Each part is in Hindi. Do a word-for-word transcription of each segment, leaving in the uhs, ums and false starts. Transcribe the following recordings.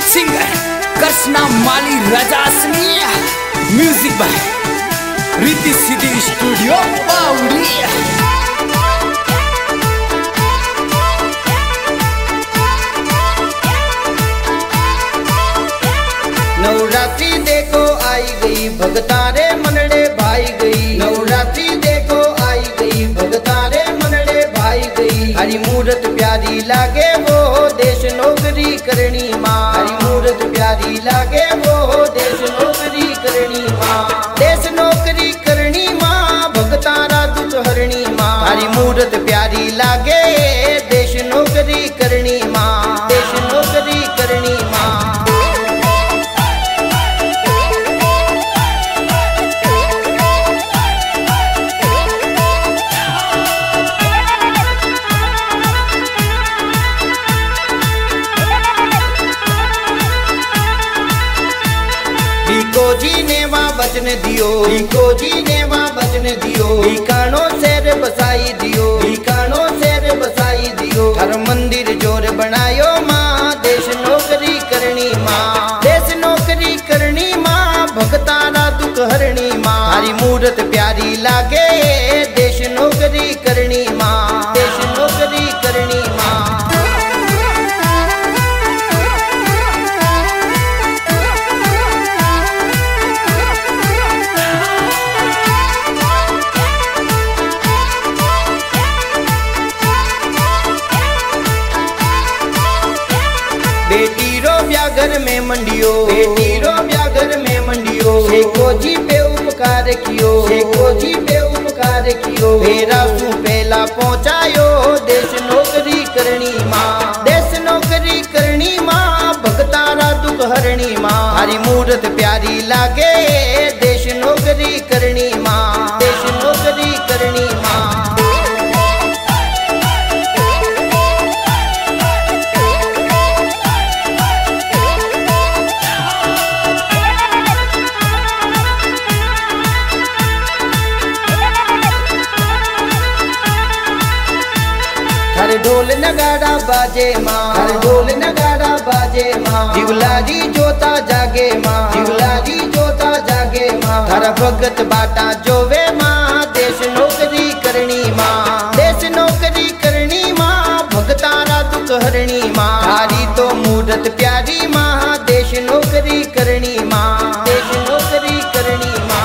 Singer Krishna Mali Rajasani, music by Riddhi Siddhi studio Bawali. Navratri देखो आई गई, भगतारे मनड़े भाई गई। नवरात्रि देखो आई गई, भगतारे मनड़े भाई गई। हरी मूरत प्यारी लागे वो देश नौकरी करनी माँ। हरी मूरत प्यारी लागे वो देश नौकरी करनी माँ। देश नौकरी करनी माँ, भगतारा दुख हरणी माँ। हरी मूरत प्यारी लागे देश नौकरी करनी माँ। देश नौकरी करनी माँ। ईको जी ने वहाँ बचन दियो, ईको जी ने वहाँ बचन दियो। ईकानो शेर बसाई दियो, ईकानो शेर बसाई दियो। हर मंदिर जोर बनायो माँ, देश नौकरी करनी माँ। देश नौकरी करनी माँ, भगतारा दुख हरणी माँ। हरी मूरत प्यारी लागे देश नौकरी करनी माँ। देश नौकरी करनी माँ। बेटी रो व्याघर में मंडियो, बेटी रो व्याघर में मंडियो। शेखो जी पे उपकार कियो, शेखो जी पे उपकार कियो। मेरा सु पहला पहुँचायो देश नौकरी करनी माँ। देश नौकरी करनी माँ, भगतारा दुख हरणी माँ। हरी मूरत प्यारी लागे देश नौकरी करनी माँ। देश नौकरी करनी माँ। हर ढोल नगाड़ा बाजे माँ, हर ढोल नगाड़ा बाजे माँ। दिवलारी जोता जागे माँ, दिवलारी जोता जागे माँ। हर भगत बाटा जोवे माँ, देश नौकरी करनी माँ। देश नौकरी करनी माँ, भगतारा दुख हरणी माँ। हारी तो मूरत प्यारी माँ, देश नौकरी करनी माँ। देश नौकरी करनी माँ।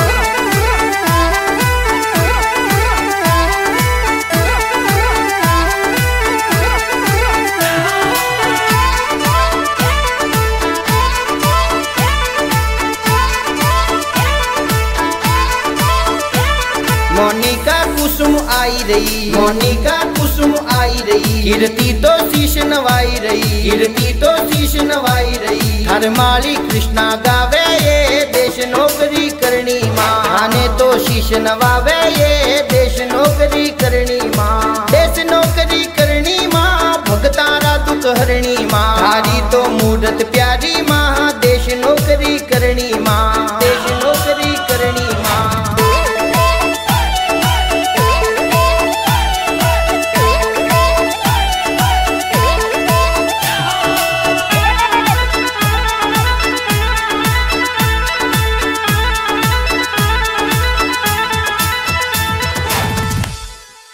मोनिका कुसुम आई रही, मोनिका कुसुम आई रही। कीर्ति तो शीश नवाई रही, कीर्ति तो शीश नवाई रही। हर माली कृष्णा गावे ये देश नौकरी करनी माँ। आने तो शीश नवावे ये देश नौकरी करनी